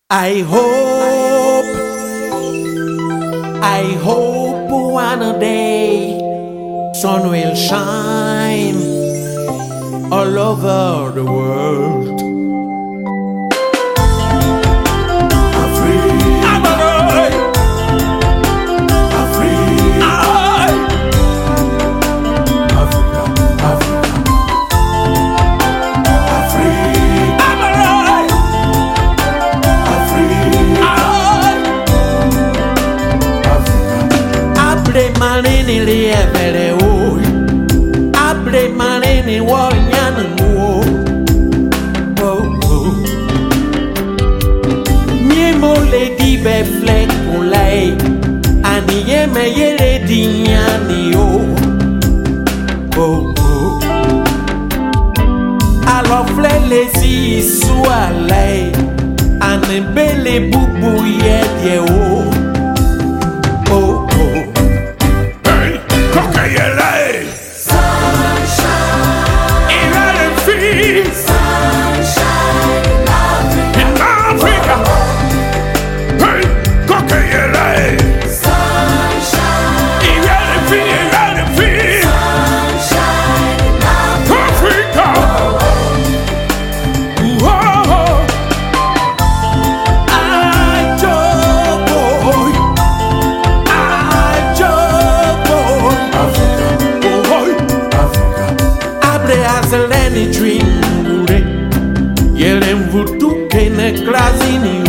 I hope one day sun will shine all over the world. Manini lievere oi, abre manini wanyana mo. Oh, Miemo le di be flek ulai, ani yeme yere di nyani o. Oh, alo fle le si sualai, ane bele bubu ye die o. Oh. Zeleni dreamure, yelen vutu kene klazini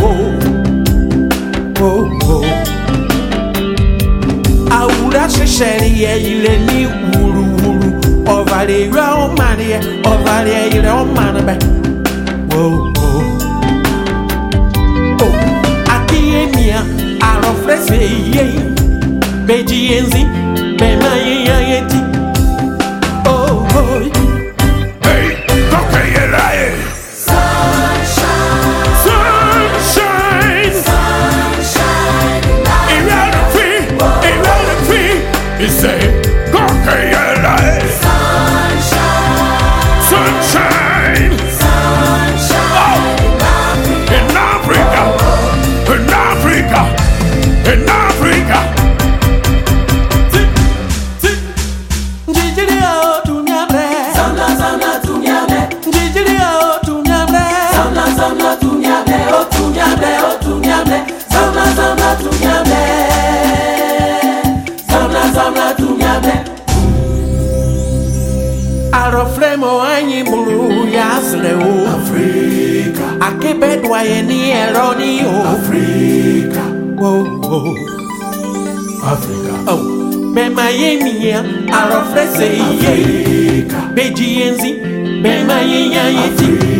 oh. Aura shesheri yele ni uru, ovale ywa omanie, ovale yele omanabe. Oh. Akiye mia, aroflese ye, beji enzi, bema yeti. Oh. Say, sunshine, oh, in Africa, Jijilio tunyame, Zamla tunyame, jijilio tunyame, Zamla tunyame, oh tunyame, Zamla tunyame. Aroflemo anyi bulu yasle o Africa, akebe dwaye ni eroni o Africa, Africa. Bema yemia aroflese ye Africa, beji enzi bema yenya yeti.